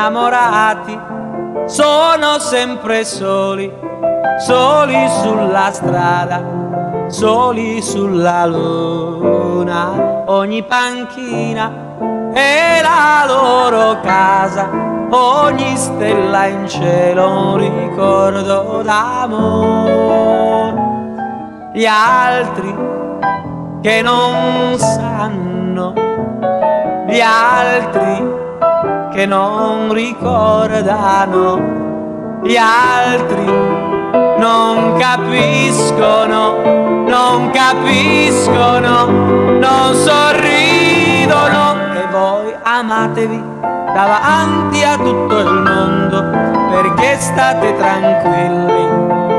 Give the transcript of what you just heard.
innamorati sono sempre soli, soli sulla strada, soli sulla luna. Ogni panchina è la loro casa, ogni stella in cielo un ricordo d'amore. Gli altri che non sanno, gli altri che non ricordano, gli altri non capiscono, non capiscono, non sorridono. E voi amatevi davanti a tutto il mondo, perché state tranquilli